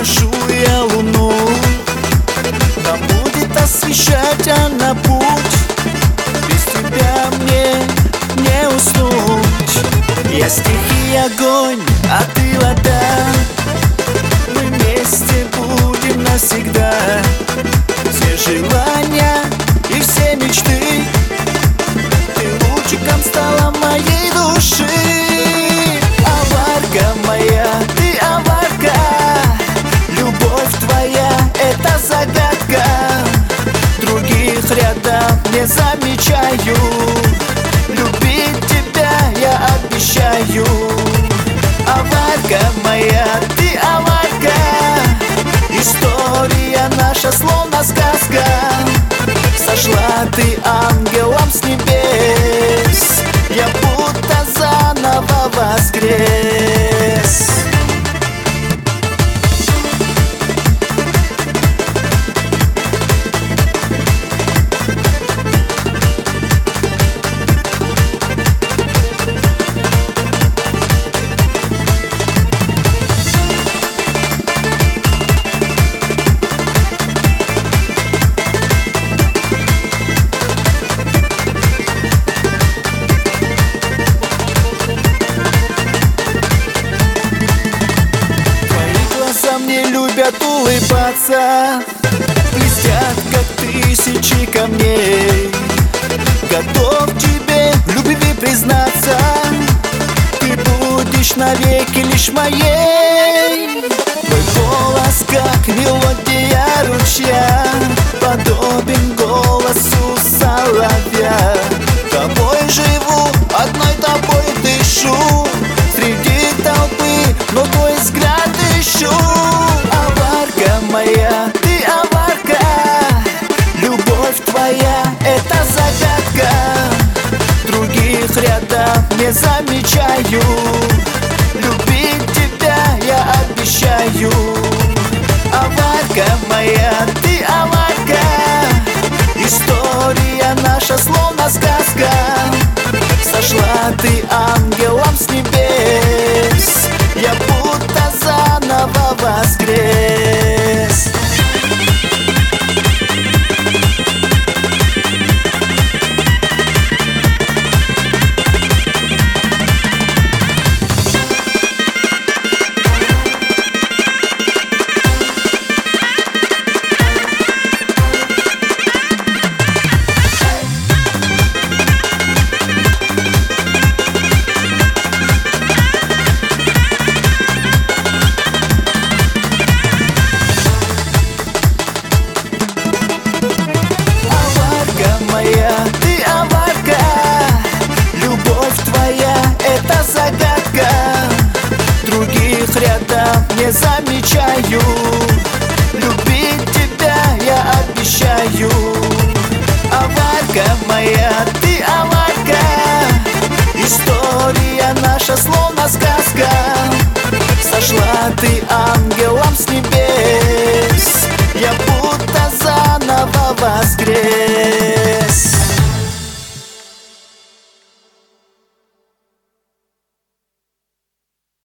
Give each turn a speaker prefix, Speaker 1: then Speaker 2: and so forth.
Speaker 1: попрошу я луну, нам будет освещать она путь. Без тебя мне не уснуть. Я стихи и огонь, а ты вода. Мы вместе будем навсегда. Все желания и все мечты, ты лучиком стала моей души. Аварка моя, ты аварка, любовь твоя — это загадка. Других рядом не замечаю, любить тебя я обещаю. Аварка моя, ты аварка, история наша словно сказка. Сошла ты ангелом с небес, я будто заново воскрес. Мне любят улыбаться, блестят, как тысячи камней. Готов тебе в любви признаться, ты будешь навеки лишь моей. Твой голос, как мелодия ручья, подобен голосу соловья. Тобой живу, одной тобой дышу, среди толпы, но твой взгляд ищу. Аварка моя, ты аварка, любовь твоя — это загадка. Других рядом не замечаю, любить тебя я обещаю. Аварка моя, ты аварка, история наша словно сказка. Сошла ты ангелом с небес, я будто заново воскрес. Ты аварка, любовь твоя — это загадка. Других рядом не замечаю, любить тебя я обещаю. Аварка моя, ты аварка, история наша словно сказка. Сошла ты